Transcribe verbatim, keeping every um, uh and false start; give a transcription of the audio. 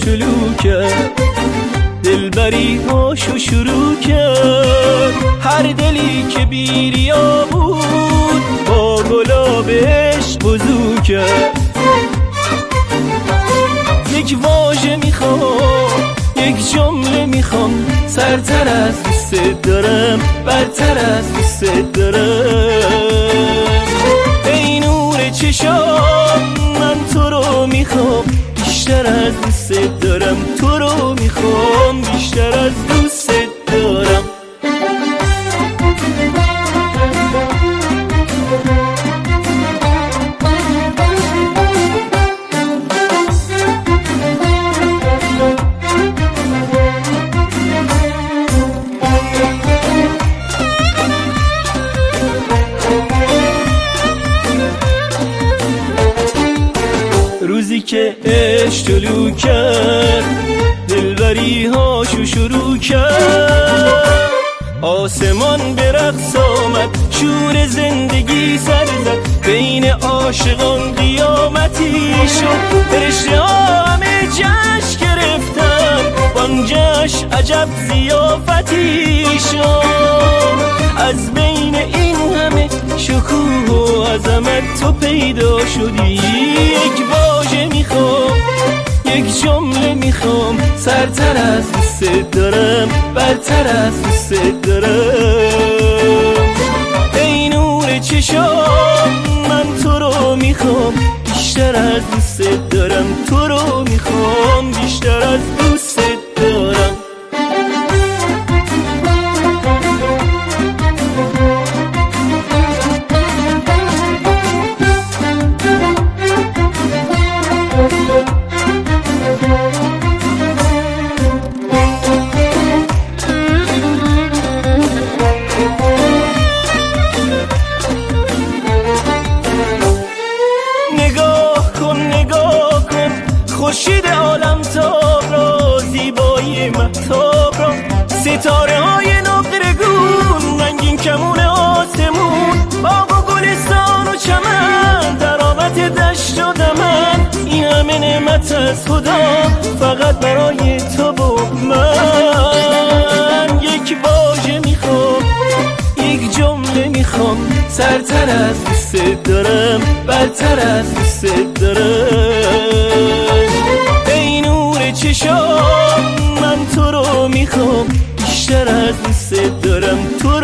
شلوغ کرد، دلبری هاشو شروع کرد. هر دلی که بیریا بود با گلابش وضو کرد. یک واژه میخوام، یک جمله میخوام، سرتر از دوست دارم، برتر از دوست دارم. ای نور چشام من تو رو میخوام، بیشتر از دوست دارم. تو رو میخوام بیشتر از دوست دارم. روزی که عشق طلوع کرد، دلبری هاشو شروع کرد. آسمان به رقص آمد، شور زندگی سر زد. بین عاشقان قیامتی شد. فرشته ها همه جشن گرفتن، وان جشن عجب ضیافتی شد. از بین این همه شکوه و عظمت تو پیدا شدی. یک واژه میخوام، یک جمله میخوام، سرتر از دوست دارم، برتر از دوست دارم. ای نور چشام من تو رو میخوام، بیشتر از دوست دارم. تو رو میخوام بیشتر از دوست دارم. خورشید عالم تاب را، زیبایی مهتاب را، ستاره های نقره‌گون، رنگین کمون آسمون، باغ و گلستان و چمن، درامت دشت و دمن. این همه نعمت از خدا فقط برای تو و من. یک واژه میخوام، یک جمله میخوام، سرتر از دوست دارم، برتر از دوست دارم. ای نور چشام من تو رو میخوام، بیشتر از دوست دارم. تو